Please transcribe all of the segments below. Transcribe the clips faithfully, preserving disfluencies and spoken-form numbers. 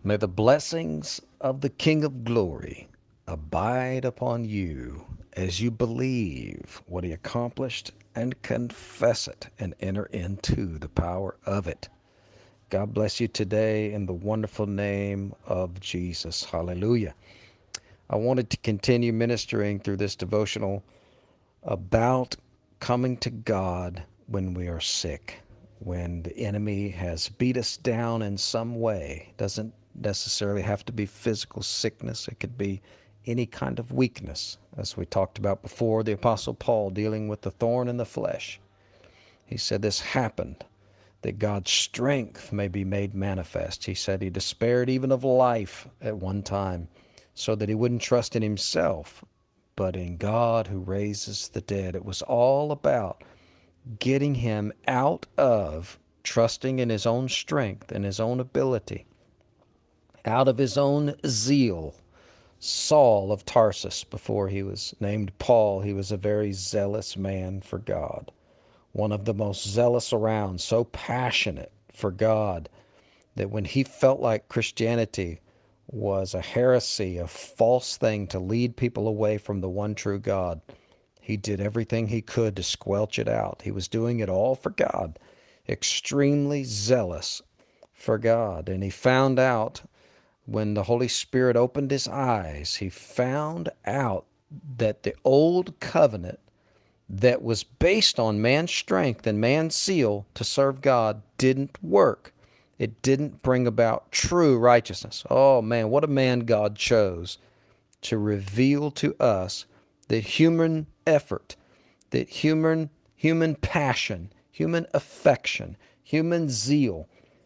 May the blessings of the King of Glory abide upon you as you believe what he accomplished and confess it and enter into the power of it. God bless you today in the wonderful name of Jesus. Hallelujah. I wanted to continue ministering through this devotional about coming to God when we are sick, when the enemy has beat us down in some way. Doesn't necessarily have to be physical sickness. It could be any kind of weakness. As we talked about before, the Apostle Paul dealing with the thorn in the flesh. He said this happened that God's strength may be made manifest. He said he despaired even of life at one time so that he wouldn't trust in himself, but in God who raises the dead. It was all about getting him out of trusting in his own strength and his own ability, out of his own zeal. Saul of Tarsus, before he was named Paul, he was a very zealous man for God, one of the most zealous around, so passionate for God that when he felt like Christianity was a heresy, a false thing to lead people away from the one true God, he did everything he could to squelch it out. He was doing it all for God, extremely zealous for God. And he found out when the Holy Spirit opened his eyes, he found out that the old covenant that was based on man's strength and man's zeal to serve God didn't work. It didn't bring about true righteousness. Oh man, what a man God chose to reveal to us that human effort, that human human passion, human affection, human zeal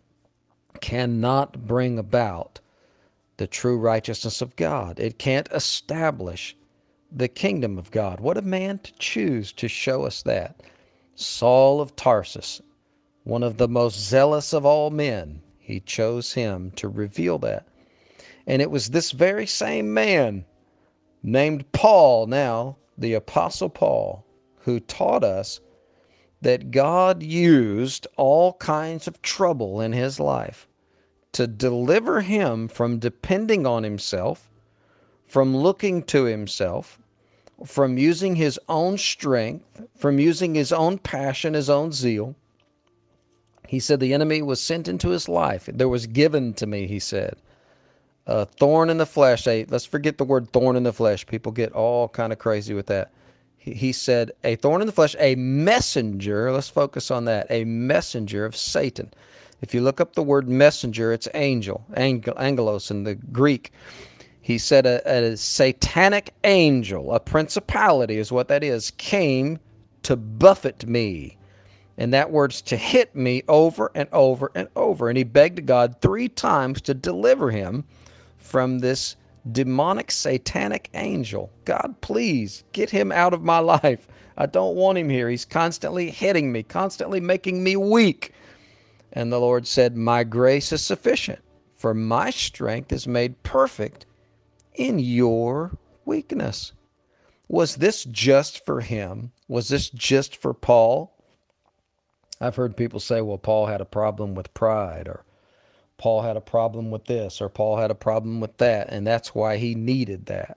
cannot bring about the true righteousness of God. It can't establish the kingdom of God. What a man to choose to show us that. Saul of Tarsus, one of the most zealous of all men, he chose him to reveal that. And it was this very same man named Paul, now the Apostle Paul, who taught us that God used all kinds of trouble in his life to deliver him from depending on himself, from looking to himself, from using his own strength, from using his own passion, his own zeal. He said the enemy was sent into his life. There was given to me, he said, a thorn in the flesh. A, let's forget the word thorn in the flesh. People get all kind of crazy with that. He, he said a thorn in the flesh, a messenger. Let's focus on that. A messenger of Satan. If you look up the word messenger, it's angel, angel angelos in the Greek. He said a, a satanic angel, a principality is what that is, came to buffet me. And that word's to hit me over and over and over. And he begged God three times to deliver him from this demonic satanic angel. God, please get him out of my life. I don't want him here. He's constantly hitting me, constantly making me weak. And the Lord said, my grace is sufficient, for my strength is made perfect in your weakness. Was this just for him? Was this just for Paul? I've heard people say, well, Paul had a problem with pride, or Paul had a problem with this, or Paul had a problem with that, and that's why he needed that.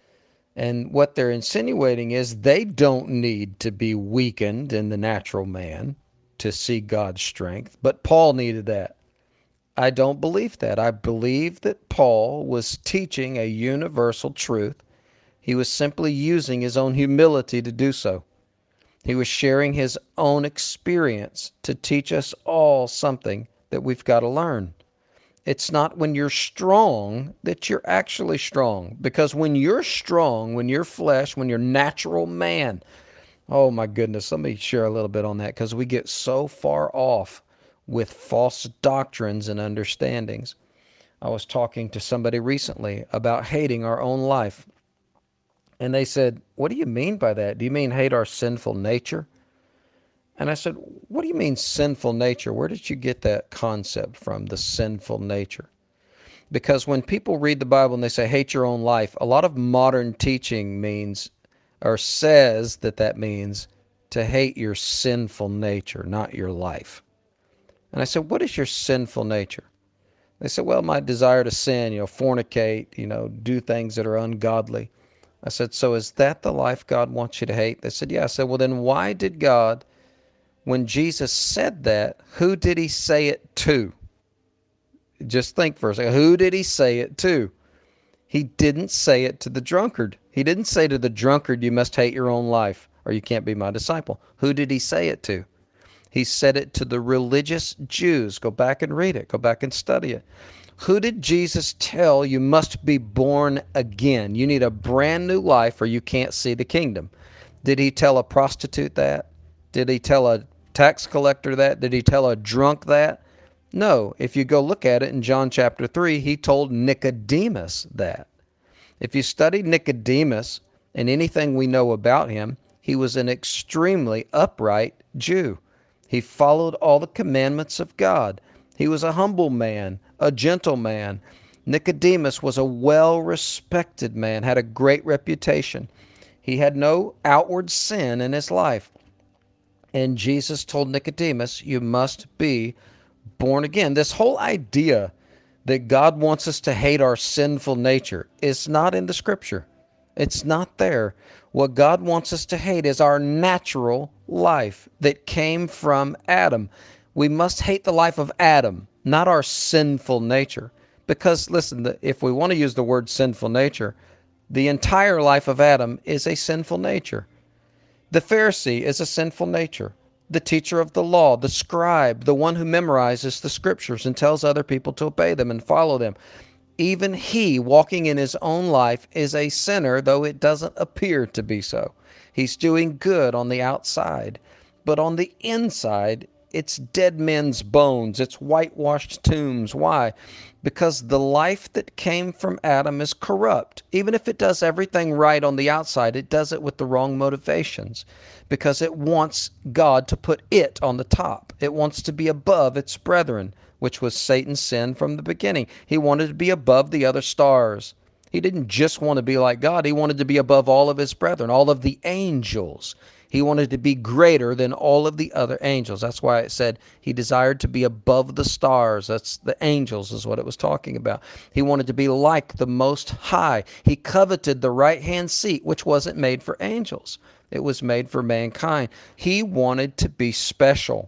And what they're insinuating is they don't need to be weakened in the natural man to see God's strength, but Paul needed that. I don't believe that. I believe that Paul was teaching a universal truth. He was simply using his own humility to do so. He was sharing his own experience to teach us all something that we've got to learn. It's not when you're strong that you're actually strong. Because when you're strong, when you're flesh, when you're natural man, oh my goodness, let me share a little bit on that because we get so far off with false doctrines and understandings. I was talking to somebody recently about hating our own life. And they said, what do you mean by that? Do you mean hate our sinful nature? And I said, what do you mean sinful nature? Where did you get that concept from, the sinful nature? Because when people read the Bible and they say hate your own life, a lot of modern teaching means or says that that means to hate your sinful nature, not your life. And I said, what is your sinful nature? They said, well, my desire to sin, you know, fornicate, you know, do things that are ungodly. I said, so is that the life God wants you to hate? They said, yeah. I said, well, then why did God, when Jesus said that, who did he say it to? Just think for a second. Who did he say it to? He didn't say it to the drunkard. He didn't say to the drunkard, you must hate your own life or you can't be my disciple. Who did he say it to? He said it to the religious Jews. Go back and read it. Go back and study it. Who did Jesus tell you must be born again? You need a brand new life or you can't see the kingdom. Did he tell a prostitute that? Did he tell a tax collector that? Did he tell a drunk that? No. If you go look at it in John chapter three, he told Nicodemus that. If you study Nicodemus and anything we know about him, he was an extremely upright Jew. He followed all the commandments of God. He was a humble man, a gentle man. Nicodemus was a well-respected man, had a great reputation. He had no outward sin in his life. And Jesus told Nicodemus, you must be born again. This whole idea that God wants us to hate our sinful nature is not in the scripture. It's not there. What God wants us to hate is our natural life that came from Adam. We must hate the life of Adam, not our sinful nature. Because, listen, if we want to use the word sinful nature, the entire life of Adam is a sinful nature. The Pharisee is a sinful nature. The teacher of the law, the scribe, the one who memorizes the scriptures and tells other people to obey them and follow them. Even he, walking in his own life, is a sinner, though it doesn't appear to be so. He's doing good on the outside, but on the inside, it's dead men's bones. It's whitewashed tombs. Why? Because the life that came from Adam is corrupt. Even if it does everything right on the outside, it does it with the wrong motivations because it wants God to put it on the top. It wants to be above its brethren, which was Satan's sin from the beginning. He wanted to be above the other stars. He didn't just want to be like God. He wanted to be above all of his brethren, all of the angels. He wanted to be greater than all of the other angels. That's why it said he desired to be above the stars. That's the angels is what it was talking about. He wanted to be like the Most High. He coveted the right-hand seat, which wasn't made for angels. It was made for mankind. He wanted to be special.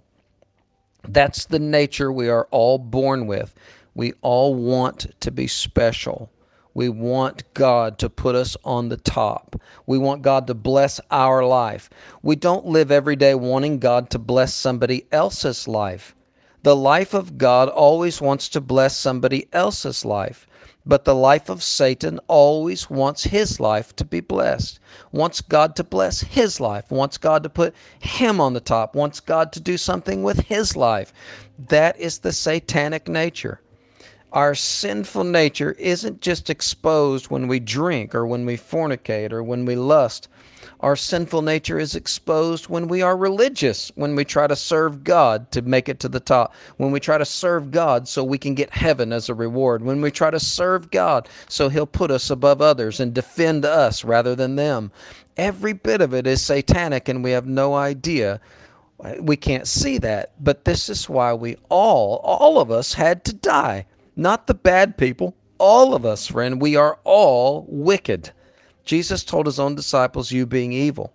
That's the nature we are all born with. We all want to be special. We want God to put us on the top. We want God to bless our life. We don't live every day wanting God to bless somebody else's life. The life of God always wants to bless somebody else's life. But the life of Satan always wants his life to be blessed, wants God to bless his life, wants God to put him on the top, wants God to do something with his life. That is the satanic nature. Our sinful nature isn't just exposed when we drink or when we fornicate or when we lust. Our sinful nature is exposed when we are religious, when we try to serve God to make it to the top, when we try to serve God so we can get heaven as a reward, when we try to serve God so he'll put us above others and defend us rather than them. Every bit of it is satanic and we have no idea. We can't see that, but this is why we all, all of us had to die. Not the bad people, all of us, friend. We are all wicked. Jesus told his own disciples, you being evil.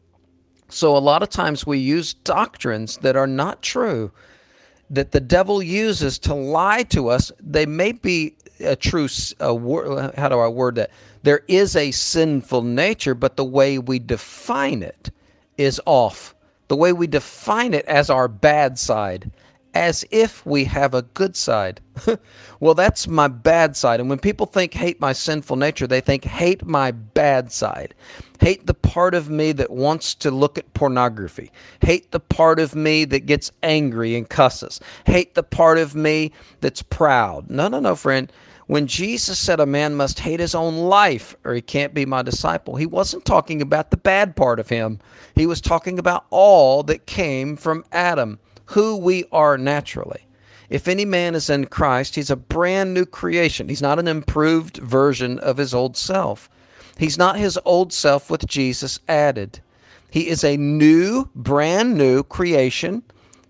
So a lot of times we use doctrines that are not true, that the devil uses to lie to us. They may be a true, a word, how do I word that? There is a sinful nature, but the way we define it is off. The way we define it as our bad side, as if we have a good side. Well, that's my bad side. And when people think hate my sinful nature, they think hate my bad side. Hate the part of me that wants to look at pornography. Hate the part of me that gets angry and cusses. Hate the part of me that's proud. No, no, no, friend. When Jesus said a man must hate his own life or he can't be my disciple, he wasn't talking about the bad part of him. He was talking about all that came from Adam, who we are naturally. If any man is in Christ, he's a brand new creation. He's not an improved version of his old self. He's not his old self with Jesus added. He is a new, brand new creation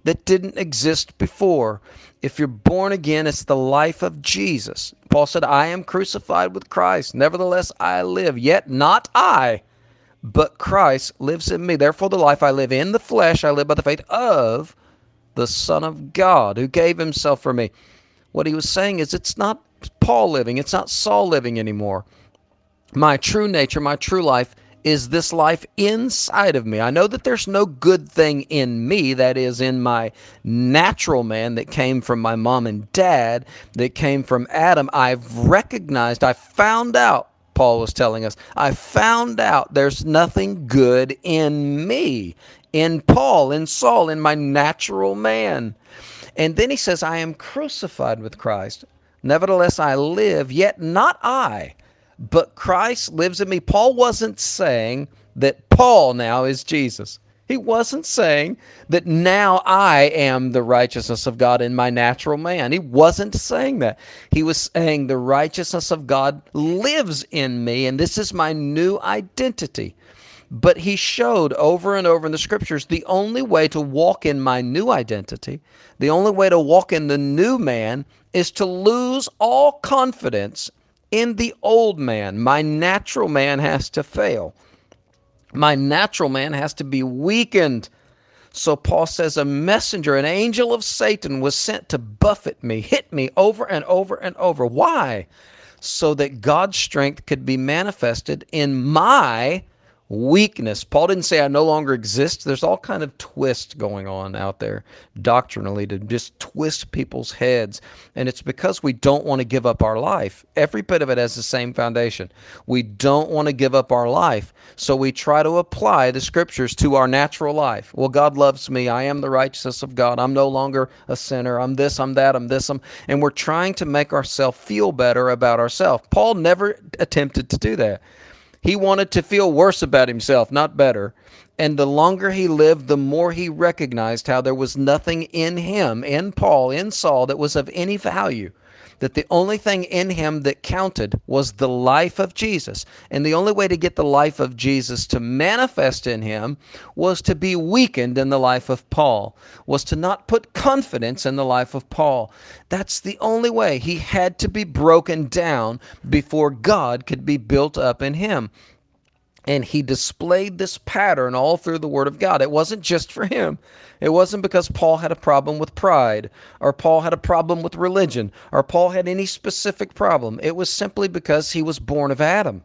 that didn't exist before. If you're born again, it's the life of Jesus. Paul said, I am crucified with Christ. Nevertheless, I live, yet not I, but Christ lives in me. Therefore, the life I live in the flesh, I live by the faith of the Son of God who gave himself for me. What he was saying is it's not Paul living. It's not Saul living anymore. My true nature, my true life is this life inside of me. I know that there's no good thing in me, that is in my natural man that came from my mom and dad, that came from Adam. I've recognized, I found out, Paul was telling us, I found out there's nothing good in me, in Paul, in Saul, in my natural man. And then he says, I am crucified with Christ. Nevertheless, I live, yet not I, but Christ lives in me. Paul wasn't saying that Paul now is Jesus. He wasn't saying that now I am the righteousness of God in my natural man. He wasn't saying that. He was saying the righteousness of God lives in me, and this is my new identity. But he showed over and over in the scriptures the only way to walk in my new identity, the only way to walk in the new man, is to lose all confidence in the old man. My natural man has to fail. My natural man has to be weakened. So Paul says a messenger, an angel of Satan, was sent to buffet me, hit me over and over and over. Why? So that God's strength could be manifested in my weakness. Paul didn't say I no longer exist. There's all kind of twist going on out there doctrinally to just twist people's heads. And it's because we don't want to give up our life. Every bit of it has the same foundation. We don't want to give up our life. So we try to apply the scriptures to our natural life. Well, God loves me. I am the righteousness of God. I'm no longer a sinner. I'm this, I'm that, I'm this. I'm, and we're trying to make ourselves feel better about ourselves. Paul never attempted to do that. He wanted to feel worse about himself, not better. And the longer he lived, the more he recognized how there was nothing in him, in Paul, in Saul, that was of any value. That the only thing in him that counted was the life of Jesus. And the only way to get the life of Jesus to manifest in him was to be weakened in the life of Paul, was to not put confidence in the life of Paul. That's the only way. He had to be broken down before God could be built up in him. And he displayed this pattern all through the Word of God. It wasn't just for him. It wasn't because Paul had a problem with pride, or Paul had a problem with religion, or Paul had any specific problem. It was simply because he was born of Adam.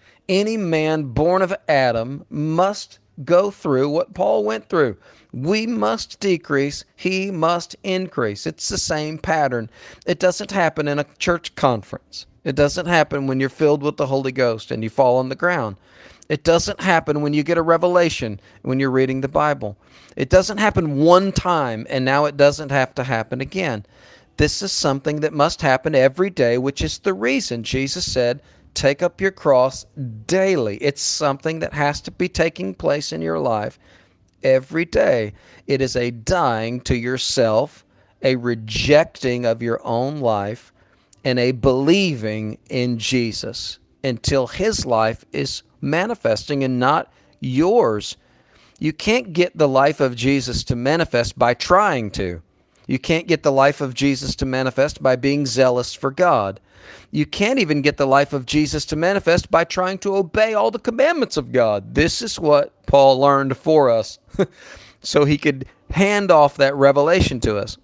Any man born of Adam must go through what Paul went through. We must decrease, he must increase. It's the same pattern. It doesn't happen in a church conference. It doesn't happen when you're filled with the Holy Ghost and you fall on the ground. It doesn't happen when you get a revelation when you're reading the Bible. It doesn't happen one time and now it doesn't have to happen again. This is something that must happen every day, which is the reason Jesus said, take up your cross daily. It's something that has to be taking place in your life every day. It is a dying to yourself, a rejecting of your own life, and a believing in Jesus until his life is manifesting and not yours. You can't get the life of Jesus to manifest by trying to. You can't get the life of Jesus to manifest by being zealous for God. You can't even get the life of Jesus to manifest by trying to obey all the commandments of God. This is what Paul learned for us so he could hand off that revelation to us.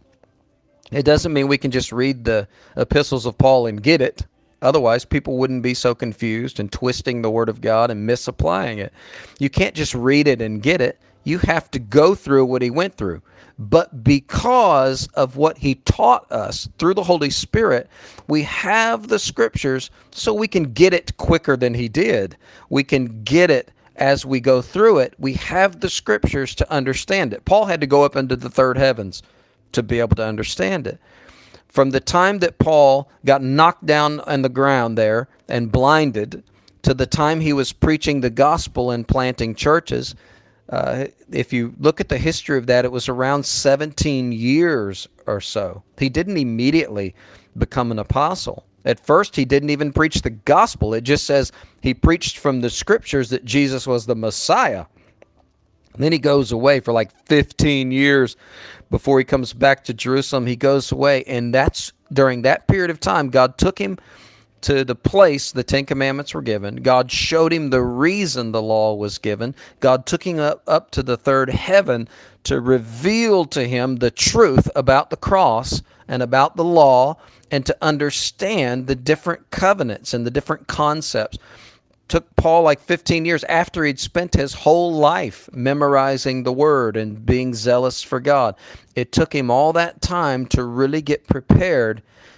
It doesn't mean we can just read the epistles of Paul and get it. Otherwise, people wouldn't be so confused and twisting the Word of God and misapplying it. You can't just read it and get it. You have to go through what he went through. But because of what he taught us through the Holy Spirit, we have the Scriptures so we can get it quicker than he did. We can get it as we go through it. We have the Scriptures to understand it. Paul had to go up into the third heavens to be able to understand it. From the time that Paul got knocked down on the ground there and blinded to the time he was preaching the gospel and planting churches, uh, if you look at the history of that, it was around seventeen years or so. He didn't immediately become an apostle. At first, he didn't even preach the gospel. It just says he preached from the scriptures that Jesus was the Messiah. Then he goes away for like fifteen years before he comes back to Jerusalem, he goes away. And that's during that period of time, God took him to the place the Ten Commandments were given. God showed him the reason the law was given. God took him up, up to the third heaven to reveal to him the truth about the cross and about the law, and to understand the different covenants and the different concepts. Took Paul like fifteen years after he'd spent his whole life memorizing the word and being zealous for God. It took him all that time to really get prepared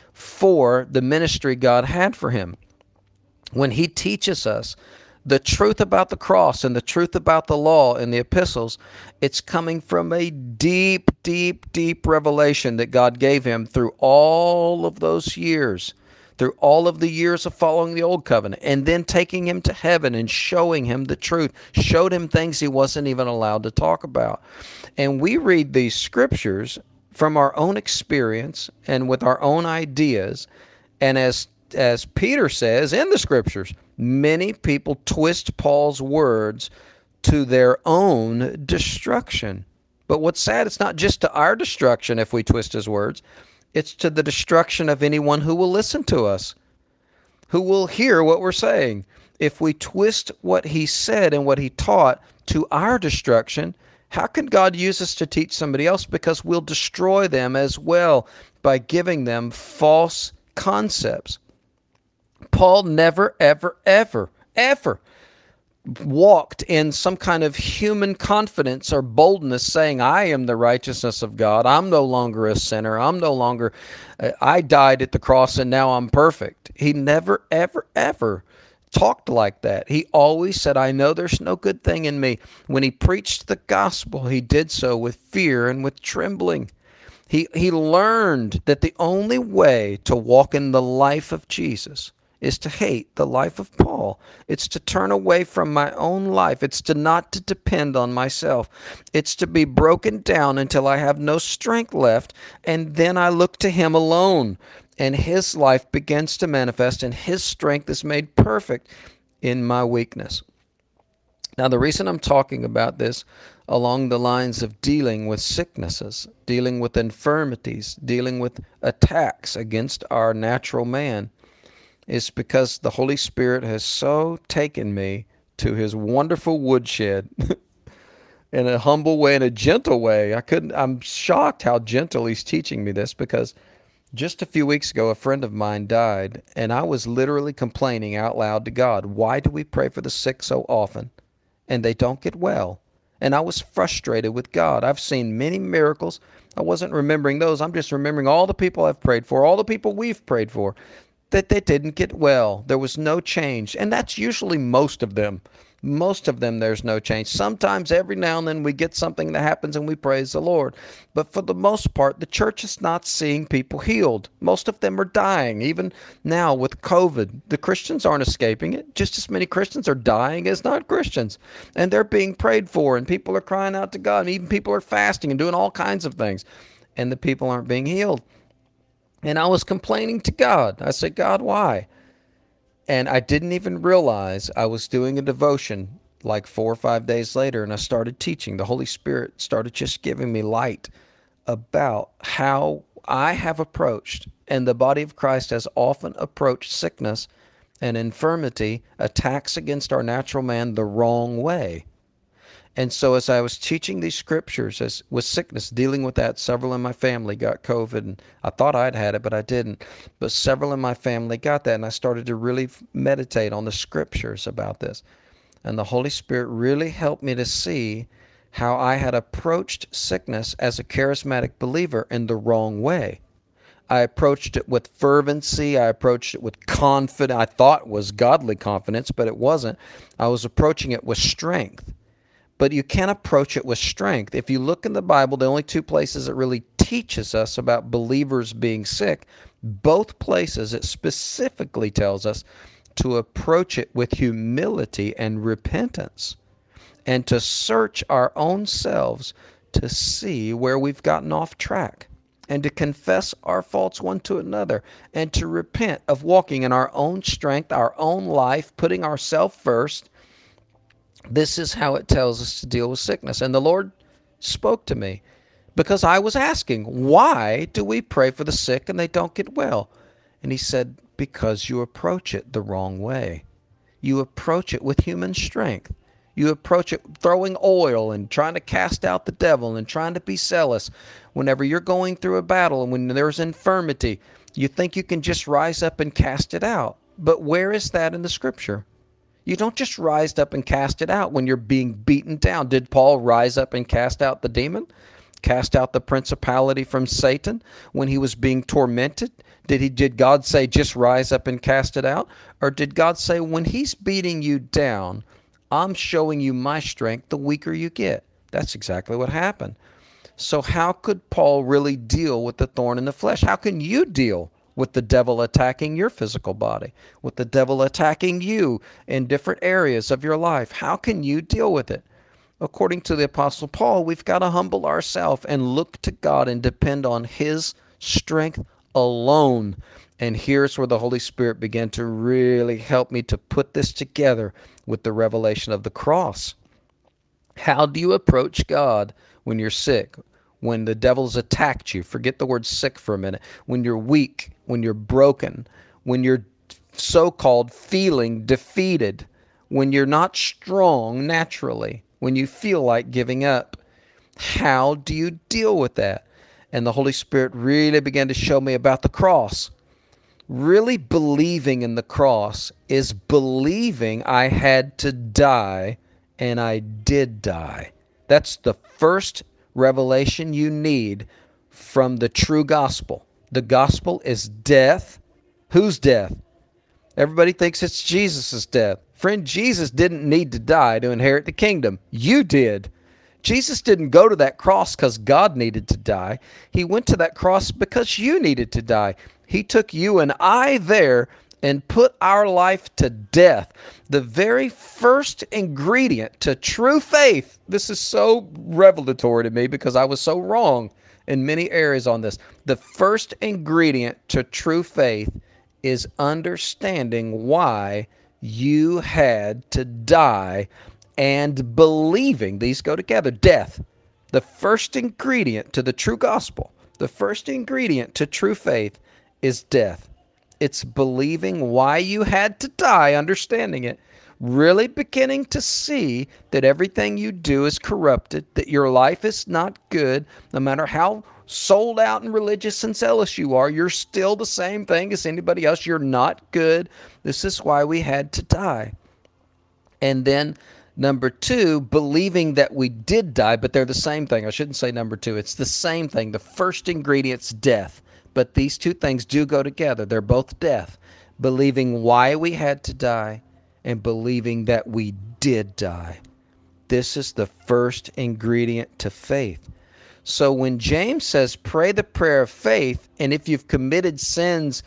for the ministry God had for him. When he teaches us the truth about the cross and the truth about the law in the epistles, it's coming from a deep, deep, deep revelation that God gave him through all of those years, through all of the years of following the old covenant, and then taking him to heaven and showing him the truth, showed him things he wasn't even allowed to talk about. And we read these scriptures from our own experience and with our own ideas. And as as Peter says in the scriptures, many people twist Paul's words to their own destruction. But what's sad, it's not just to our destruction if we twist his words. It's to the destruction of anyone who will listen to us, who will hear what we're saying. If we twist what he said and what he taught to our destruction, how can God use us to teach somebody else? Because we'll destroy them as well by giving them false concepts. Paul never, ever, ever, ever walked in some kind of human confidence or boldness saying, I am the righteousness of God. I'm no longer a sinner. I'm no longer, I died at the cross and now I'm perfect. He never, ever, ever talked like that. He always said, I know there's no good thing in me. When he preached the gospel, he did so with fear and with trembling. He, he learned that the only way to walk in the life of Jesus is to hate the life of Paul. It's to turn away from my own life. It's to not to depend on myself. It's to be broken down until I have no strength left, and then I look to him alone, and his life begins to manifest, and his strength is made perfect in my weakness. Now, the reason I'm talking about this along the lines of dealing with sicknesses, dealing with infirmities, dealing with attacks against our natural man, is because the Holy Spirit has so taken me to his wonderful woodshed in a humble way, in a gentle way. I couldn't, I'm shocked how gentle he's teaching me this, because just a few weeks ago, a friend of mine died, and I was literally complaining out loud to God, why do we pray for the sick so often and they don't get well? And I was frustrated with God. I've seen many miracles. I wasn't remembering those. I'm just remembering all the people I've prayed for, all the people we've prayed for, that they didn't get well. There was no change. And that's usually most of them. Most of them, there's no change. Sometimes every now and then we get something that happens and we praise the Lord. But for the most part, the church is not seeing people healed. Most of them are dying. Even now with COVID, the Christians aren't escaping it. Just as many Christians are dying as non-Christians. And they're being prayed for, and people are crying out to God. And even people are fasting and doing all kinds of things. And the people aren't being healed. And I was complaining to God. I said, God, why? And I didn't even realize I was doing a devotion like four or five days later, and I started teaching. The Holy Spirit started just giving me light about how I have approached, and the body of Christ has often approached sickness and infirmity, attacks against our natural man, the wrong way. And so as I was teaching these scriptures, as with sickness, dealing with that, several in my family got COVID, and I thought I'd had it, but I didn't. But several in my family got that, and I started to really meditate on the scriptures about this. And the Holy Spirit really helped me to see how I had approached sickness as a charismatic believer in the wrong way. I approached it with fervency. I approached it with confidence. I thought it was godly confidence, but it wasn't. I was approaching it with strength. But you can't approach it with strength. If you look in the Bible, the only two places it really teaches us about believers being sick, both places it specifically tells us to approach it with humility and repentance, and to search our own selves to see where we've gotten off track, and to confess our faults one to another, and to repent of walking in our own strength, our own life, putting ourselves first. This is how it tells us to deal with sickness. And the Lord spoke to me. because I was asking, why do we pray for the sick and they don't get well? And he said, because you approach it the wrong way. You approach it with human strength. You approach it throwing oil and trying to cast out the devil and trying to be zealous. Whenever you're going through a battle and when there's infirmity, you think you can just rise up and cast it out. But where is that in the scripture? You don't just rise up and cast it out when you're being beaten down. Did Paul rise up and cast out the demon? Cast out the principality from Satan when he was being tormented? Did he did God say just rise up and cast it out? Or did God say when he's beating you down, I'm showing you my strength the weaker you get? That's exactly what happened. So how could Paul really deal with the thorn in the flesh? How can you deal with the devil attacking your physical body, with the devil attacking you in different areas of your life? How can you deal with it? According to the Apostle Paul, we've got to humble ourselves and look to God and depend on his strength alone. And here's where the Holy Spirit began to really help me to put this together with the revelation of the cross. How do you approach God when you're sick, when the devil's attacked you? Forget the word sick for a minute. When you're weak, when you're broken, when you're so-called feeling defeated, when you're not strong naturally, when you feel like giving up. How do you deal with that? And the Holy Spirit really began to show me about the cross. Really believing in the cross is believing I had to die, and I did die. That's the first revelation you need from the true gospel. The gospel is death. Whose death? Everybody thinks it's Jesus' death. Friend, Jesus didn't need to die to inherit the kingdom. You did. Jesus didn't go to that cross because God needed to die. He went to that cross because you needed to die. He took you and I there and put our life to death. The very first ingredient to true faith. This is so revelatory to me because I was so wrong in many areas on this. The first ingredient to true faith is understanding why you had to die and believing. These go together. Death. The first ingredient to the true gospel, the first ingredient to true faith is death. It's believing why you had to die, understanding it, really beginning to see that everything you do is corrupted, that your life is not good, no matter how sold out and religious and zealous you are, you're still the same thing as anybody else. You're not good. This is why we had to die. And then number two, believing that we did die, but they're the same thing. I shouldn't say number two. It's the same thing. The first ingredient's death. But these two things do go together. They're both death. Believing why we had to die and believing that we did die. This is the first ingredient to faith. So when James says, pray the prayer of faith, and if you've committed sins,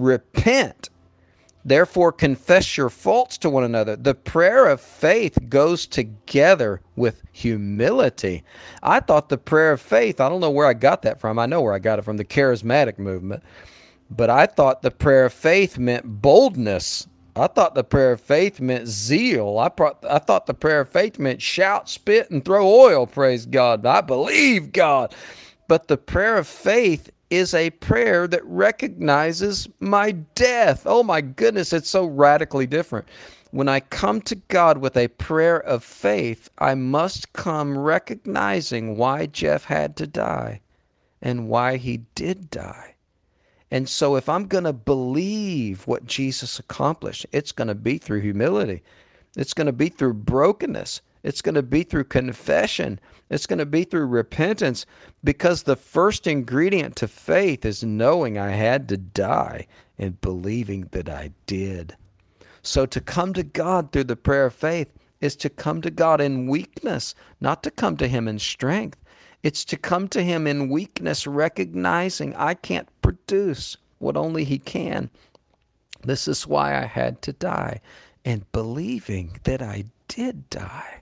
repent. Therefore, confess your faults to one another. The prayer of faith goes together with humility. I thought the prayer of faith, I don't know where I got that from. I know where I got it from, the charismatic movement. But I thought the prayer of faith meant boldness. I thought the prayer of faith meant zeal. I, pro- I thought the prayer of faith meant shout, spit, and throw oil, praise God. I believe God. But the prayer of faith is a prayer that recognizes my death. Oh my goodness, it's so radically different. When I come to God with a prayer of faith, I must come recognizing why Jeff had to die and why he did die. And so if I'm going to believe what Jesus accomplished, it's going to be through humility. It's going to be through brokenness. It's going to be through confession. It's going to be through repentance, because the first ingredient to faith is knowing I had to die and believing that I did. So to come to God through the prayer of faith is to come to God in weakness, not to come to him in strength. It's to come to him in weakness, recognizing I can't produce what only he can. This is why I had to die, and believing that I did die.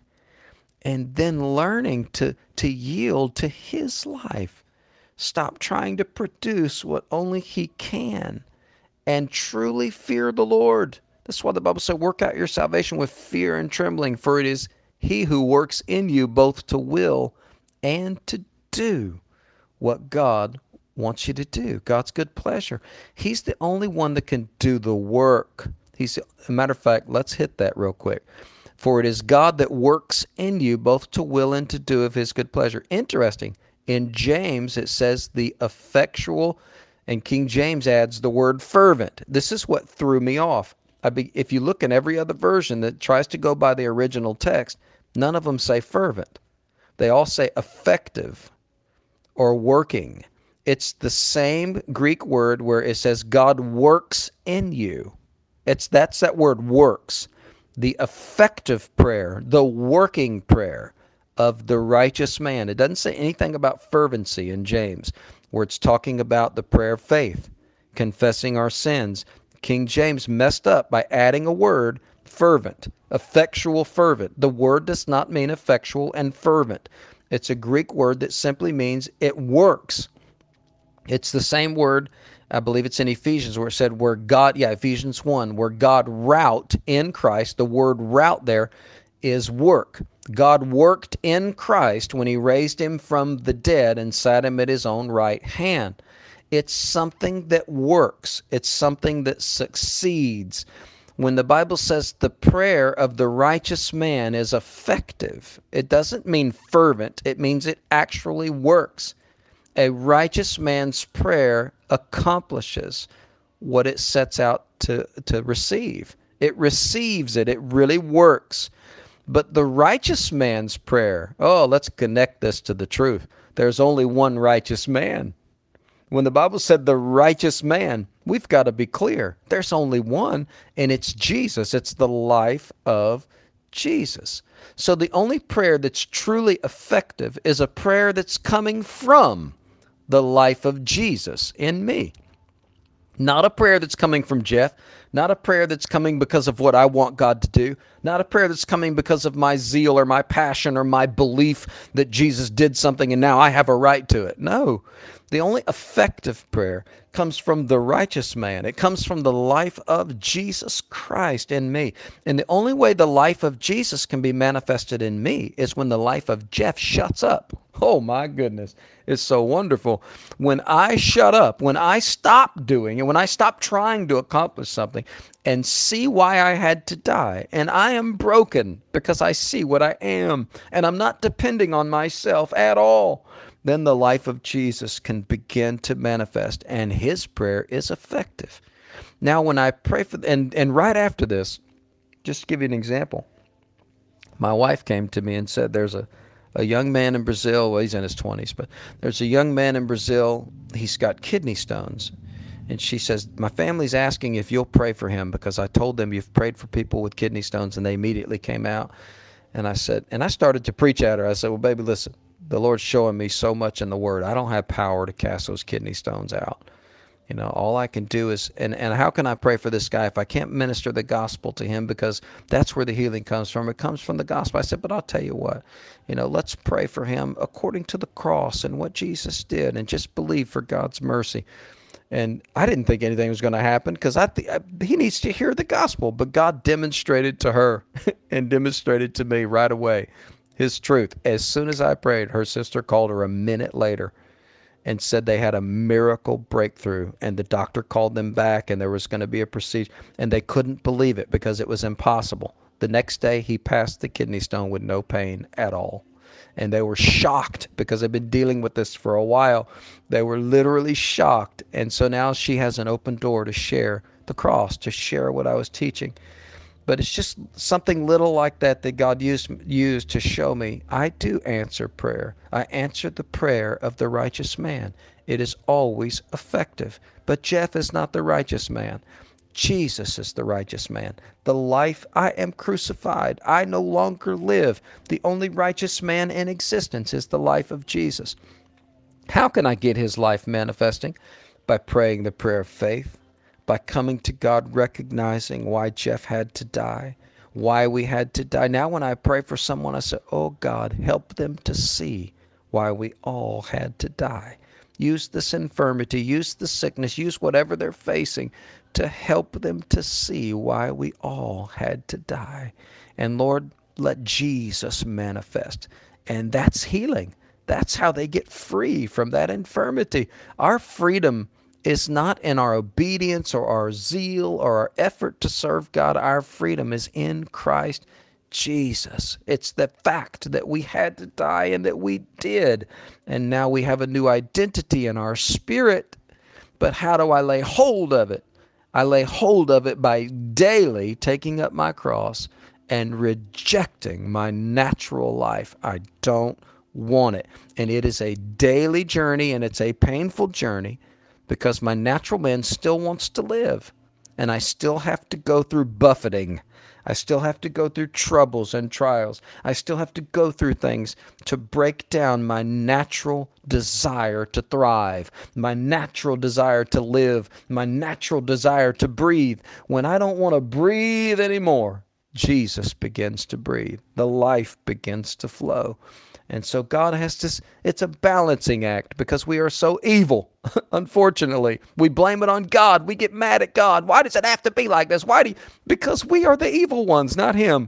And then learning to, to yield to his life. Stop trying to produce what only he can. And truly fear the Lord. That's why the Bible said, work out your salvation with fear and trembling. For it is he who works in you both to will and to do. what God wants you to do, God's good pleasure. He's the only one that can do the work. He's, a matter of fact, let's hit that real quick. For it is God that works in you both to will and to do of his good pleasure. Interesting. In James, it says the effectual, and King James adds the word fervent. This is what threw me off. I be, if you look in every other version that tries to go by the original text, none of them say fervent. They all say effective or working. It's the same Greek word where it says God works in you. It's that's that word works. The effective prayer, the working prayer of the righteous man. It doesn't say anything about fervency in James, where it's talking about the prayer of faith, confessing our sins. King James messed up by adding a word, fervent, effectual fervent. The word does not mean effectual and fervent. It's a Greek word that simply means it works. It's the same word, I believe it's in Ephesians, where it said where God, yeah, Ephesians one, where God wrought in Christ. The word wrought there is work. God worked in Christ when he raised him from the dead and sat him at his own right hand. It's something that works. It's something that succeeds. When the Bible says the prayer of the righteous man is effective, it doesn't mean fervent. It means it actually works. A righteous man's prayer accomplishes what it sets out to, to receive. It receives it. It really works. But the righteous man's prayer, oh, let's connect this to the truth. There's only one righteous man. When the Bible said the righteous man, we've got to be clear. There's only one, and it's Jesus. It's the life of Jesus. So the only prayer that's truly effective is a prayer that's coming from the life of Jesus in me. Not a prayer that's coming from Jeff, not a prayer that's coming because of what I want God to do, not a prayer that's coming because of my zeal or my passion or my belief that Jesus did something and now I have a right to it. No, the only effective prayer comes from the righteous man. It comes from the life of Jesus Christ in me. And the only way the life of Jesus can be manifested in me is when the life of Jeff shuts up. Oh my goodness. It's so wonderful. When I shut up, when I stop doing and when I stop trying to accomplish something and see why I had to die, and I am broken because I see what I am, and I'm not depending on myself at all, then the life of Jesus can begin to manifest, and his prayer is effective. Now, when I pray for, and, and right after this, just to give you an example, my wife came to me and said there's a, a young man in Brazil, well, he's in his twenties, but there's a young man in Brazil, he's got kidney stones. And she says, my family's asking if you'll pray for him because I told them you've prayed for people with kidney stones, and they immediately came out. And I said, and I started to preach at her. I said, well, baby, listen, the Lord's showing me so much in the Word. I don't have power to cast those kidney stones out. You know, all I can do is, and, and how can I pray for this guy if I can't minister the gospel to him, because that's where the healing comes from. It comes from the gospel. I said, but I'll tell you what, you know, let's pray for him according to the cross and what Jesus did, and just believe for God's mercy. And I didn't think anything was going to happen because I th- he needs to hear the gospel. But God demonstrated to her and demonstrated to me right away his truth. As soon as I prayed, her sister called her a minute later and said they had a miracle breakthrough, and the doctor called them back and there was going to be a procedure, and they couldn't believe it because it was impossible. The next day he passed the kidney stone with no pain at all. And they were shocked because they've been dealing with this for a while. They were literally shocked. And so now she has an open door to share the cross, to share what I was teaching. But it's just something little like that that God used, used to show me I do answer prayer. I answer the prayer of the righteous man. It is always effective. But Jeff is not the righteous man. Jesus is the righteous man. The life I am crucified, I no longer live. The only righteous man in existence is the life of Jesus. How can I get his life manifesting? By praying the prayer of faith, by coming to God recognizing why Jeff had to die, why we had to die. Now when I pray for someone, I say, oh God, help them to see why we all had to die. Use this infirmity, use the sickness, use whatever they're facing to help them to see why we all had to die. And Lord, let Jesus manifest. And that's healing. That's how they get free from that infirmity. Our freedom is not in our obedience or our zeal or our effort to serve God. Our freedom is in Christ Jesus. It's the fact that we had to die and that we did. And now we have a new identity in our spirit. But how do I lay hold of it? I lay hold of it by daily taking up my cross and rejecting my natural life. I don't want it. And it is a daily journey, and it's a painful journey because my natural man still wants to live. And I still have to go through buffeting. I still have to go through troubles and trials. I still have to go through things to break down my natural desire to thrive, my natural desire to live, my natural desire to breathe. When I don't want to breathe anymore, Jesus begins to breathe. The life begins to flow. And so God has to, it's a balancing act because we are so evil. Unfortunately, we blame it on God. We get mad at God. Why does it have to be like this? Why do you? Because we are the evil ones, not him.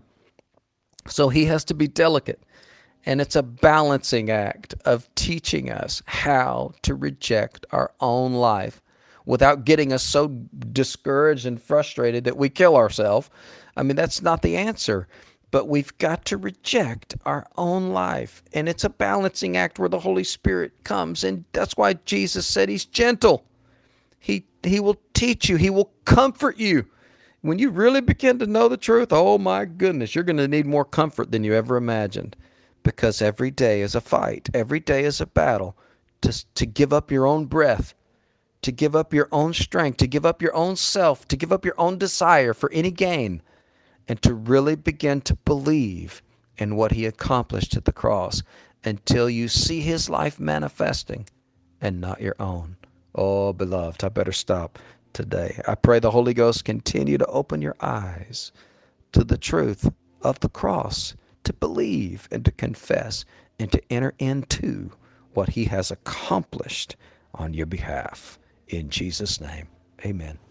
So he has to be delicate. And it's a balancing act of teaching us how to reject our own life without getting us so discouraged and frustrated that we kill ourselves. I mean, that's not the answer. But we've got to reject our own life. And it's a balancing act where the Holy Spirit comes. And that's why Jesus said he's gentle. He, he will teach you. He will comfort you. When you really begin to know the truth, oh my goodness, you're going to need more comfort than you ever imagined. Because every day is a fight. Every day is a battle to, to give up your own breath, to give up your own strength, to give up your own self, to give up your own desire for any gain, and to really begin to believe in what he accomplished at the cross until you see his life manifesting and not your own. Oh, beloved, I better stop today. I pray the Holy Ghost continue to open your eyes to the truth of the cross, to believe and to confess and to enter into what he has accomplished on your behalf. In Jesus' name, amen.